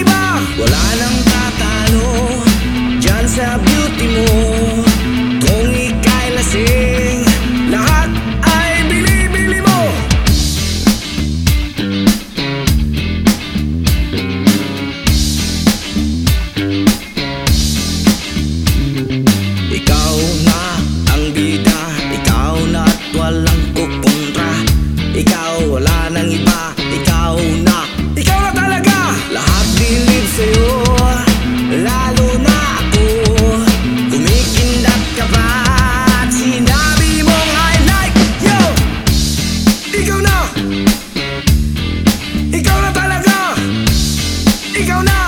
iba. Wala nang tatalo dyan sa beauty mo. Kung ika'y lasing, lahat ay binibili mo. Ikaw na ang bida, ikaw na't walang kukontra. Ikaw, wala nang iba, ikaw na talaga. Lahat bilib sa'yo, lalo na ako. Kumikindat ka pa at sinabi mong I like you. Ikaw na talaga, ikaw na.